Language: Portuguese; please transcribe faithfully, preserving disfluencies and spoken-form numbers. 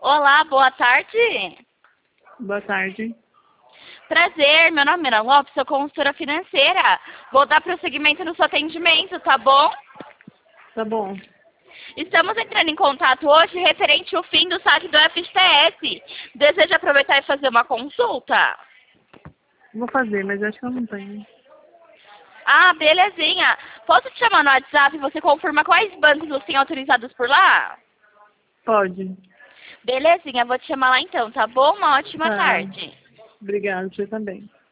Olá, boa tarde. Boa tarde. Prazer, meu nome é Ana Lopes, sou consultora financeira. Vou dar prosseguimento no seu atendimento, tá bom? Tá bom. Estamos entrando em contato hoje referente ao fim do saque do F G T S. Deseja aproveitar e fazer uma consulta? Vou fazer, mas acho que eu não tenho. Ah, belezinha. Posso te chamar no WhatsApp e você confirma quais bancos você tem autorizados por lá? Pode. Belezinha, vou te chamar lá então, tá bom? Uma ótima Tá. tarde. Obrigada, você também.